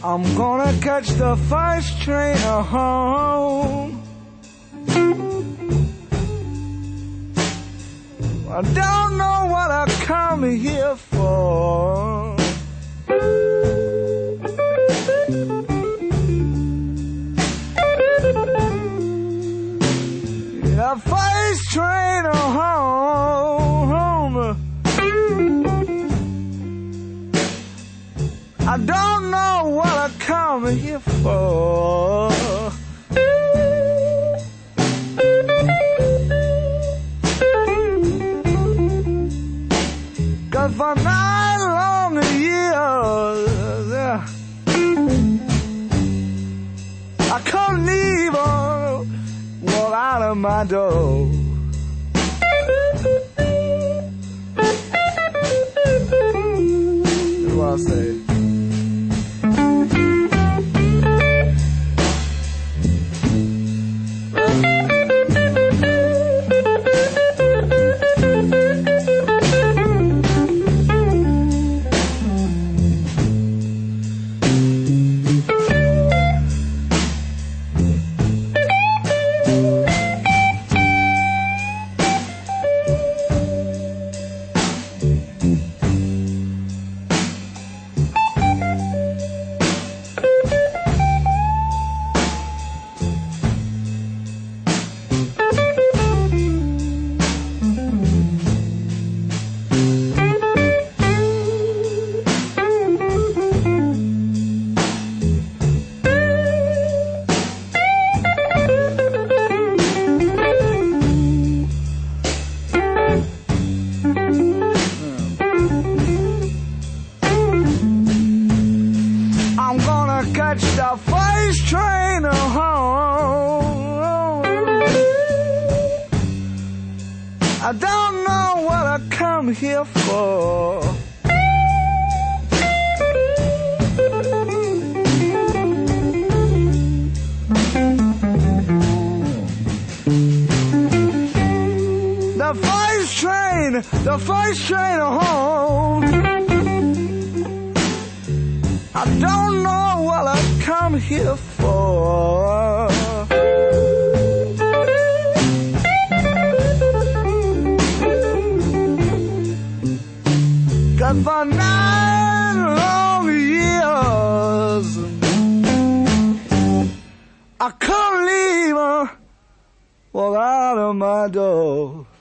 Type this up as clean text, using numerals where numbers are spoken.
I'm gonna catch the first train home. I don't know what I come here for. The first train home. I don't know what I come here for. 'Cause for 9 long years I couldn't even walk out of my door. That's what I say. Catch the first train home. I don't know what I come here for. The first train home. I don't know what I come here for. 'Cause for 9 long years I couldn't leave her, walk out of my door.